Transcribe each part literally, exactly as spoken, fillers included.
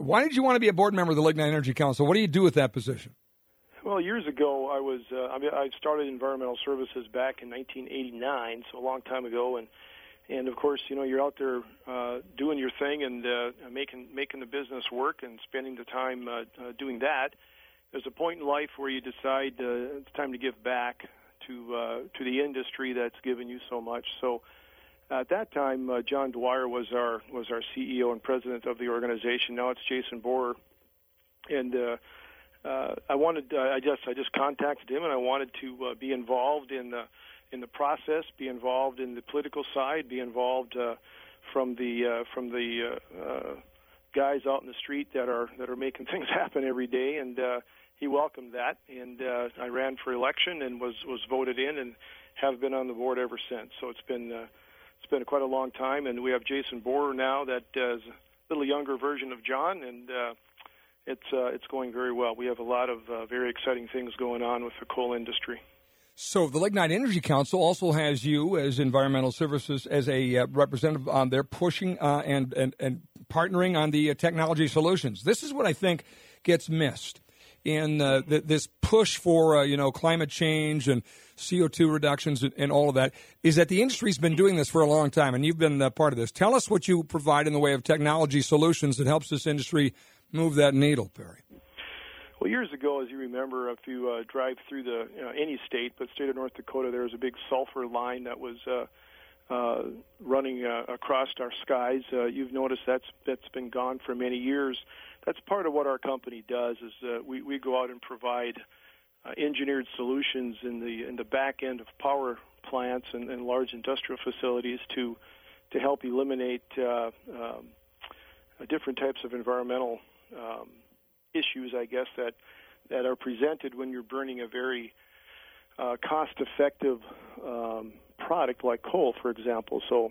Why did you want to be a board member of the Lignite Energy Council? What do you do with that position? Well, years ago, I was uh, I, mean, I started environmental services back in nineteen eighty-nine, so a long time ago, and and of course, you know, you're out there uh, doing your thing and uh, making making the business work and spending the time uh, uh, doing that. There's a point in life where you decide uh, it's time to give back to uh, to the industry that's given you so much. So at that time, uh, John Dwyer was our was our C E O and president of the organization. Now it's Jason Borer, and uh, uh, I wanted uh, I just I just contacted him and I wanted to uh, be involved in the in the process, be involved in the political side, be involved uh, from the uh, from the uh, uh, guys out in the street that are that are making things happen every day, and uh, he welcomed that, and uh, I ran for election and was was voted in, and have been on the board ever since. So it's been uh, it's been quite a long time, and we have Jason Borer now that uh, is a little younger version of John, and uh, it's uh, it's going very well. We have a lot of uh, very exciting things going on with the coal industry. So the Lignite Energy Council also has you as environmental services as a uh, representative on there pushing uh, and, and, and partnering on the uh, technology solutions. This is what I think gets missed in uh, th- this push for, uh, you know, climate change and C O two reductions and, and all of that, is that the industry's been doing this for a long time, and you've been uh, part of this. Tell us what you provide in the way of technology solutions that helps this industry move that needle, Perry. Well, years ago, as you remember, if you uh, drive through the you know, any state, but state of North Dakota, there was a big sulfur line that was uh, uh, running uh, across our skies. Uh, you've noticed that's that's been gone for many years. That's part of what our company does. Is uh, we we go out and provide uh, engineered solutions in the in the back end of power plants and, and large industrial facilities to to help eliminate uh, um, different types of environmental Um, issues, I guess, that that are presented when you're burning a very uh, cost-effective um, product like coal, for example. So,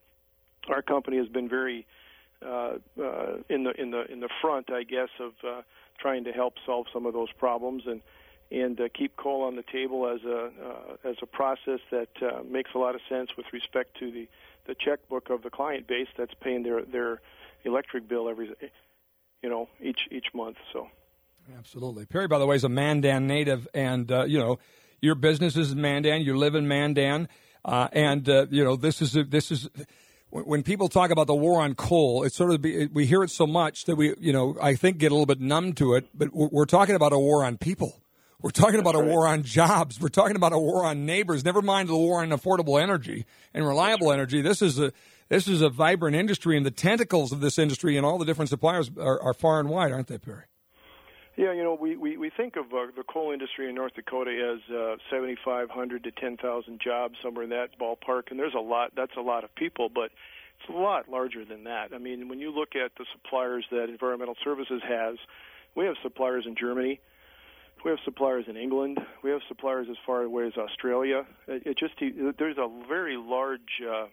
our company has been very uh, uh, in the in the in the front, I guess, of uh, trying to help solve some of those problems and and uh, keep coal on the table as a uh, as a process that uh, makes a lot of sense with respect to the the checkbook of the client base that's paying their their electric bill every you know, each each month. So, absolutely. Perry, by the way, is a Mandan native, and uh, you know, your business is in Mandan. You live in Mandan, uh, and uh, you know, this is a, this is when people talk about the war on coal. It's sort of be, we hear it so much that we, you know, I think get a little bit numb to it. But we're, we're talking about a war on people. We're talking about That's a right. war on jobs. We're talking about a war on neighbors. Never mind the war on affordable energy and reliable right. energy. This is a This is a vibrant industry, and the tentacles of this industry and all the different suppliers are, are far and wide, aren't they, Perry? Yeah, you know, we, we, we think of uh, the coal industry in North Dakota as uh, seventy-five hundred to ten thousand jobs, somewhere in that ballpark, and there's a lot. That's a lot of people, but it's a lot larger than that. I mean, when you look at the suppliers that Environmental Services has, we have suppliers in Germany. We have suppliers in England. We have suppliers as far away as Australia. It, it just there's a very large uh,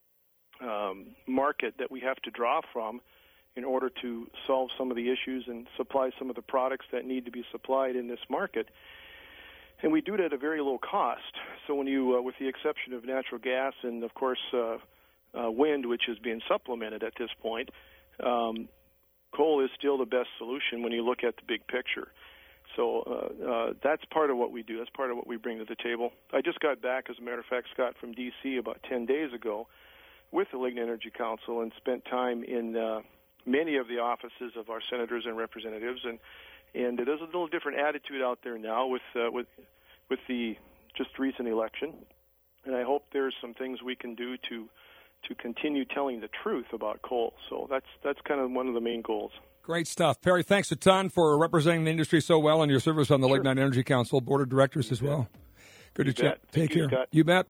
Um, market that we have to draw from in order to solve some of the issues and supply some of the products that need to be supplied in this market. And we do it at a very low cost. So when you, uh, with the exception of natural gas and, of course, uh, uh, wind, which is being supplemented at this point, um, coal is still the best solution when you look at the big picture. So uh, uh, that's part of what we do. That's part of what we bring to the table. I just got back, as a matter of fact, Scott, from D C about ten days ago with the Lignite Energy Council and spent time in uh, many of the offices of our senators and representatives, and and there's a little different attitude out there now with uh, with with the just recent election, and I hope there's some things we can do to to continue telling the truth about coal. So that's that's kind of one of the main goals. Great stuff, Perry. Thanks a ton for representing the industry so well and your service on the sure. Lignite Energy Council Board of Directors you as bet. well. Good you to chat. Bet. Take Thank care. You, Scott. You bet.